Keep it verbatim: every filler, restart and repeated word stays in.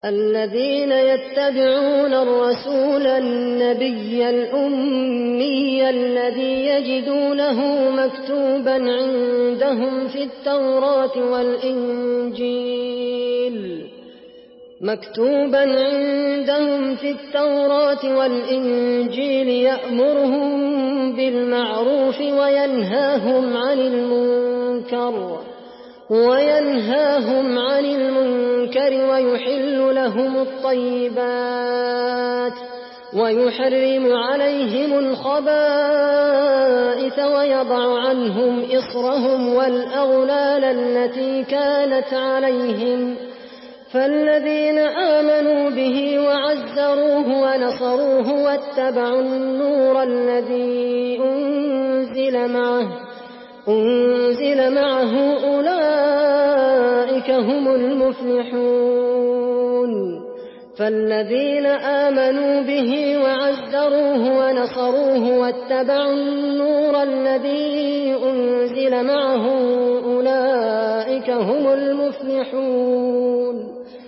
الذين يتبعون الرسول النبي الأمي الذي يجدونه مكتوبا عندهم في التوراة والإنجيل مكتوبا عندهم في التوراة والإنجيل يأمرهم بالمعروف وينهاهم عن المنكر وينهاهم عن المنكر ويحل لهم الطيبات ويحرم عليهم الخبائث ويضع عنهم إصرهم والأغلال التي كانت عليهم فالذين آمنوا به وعزروه ونصروه واتبعوا النور الذي أنزل معه أنزل معه أولئك هم المفلحون فالذين آمنوا به وعزروه ونصروه واتبعوا النور الذي أنزل معه أولئك هم المفلحون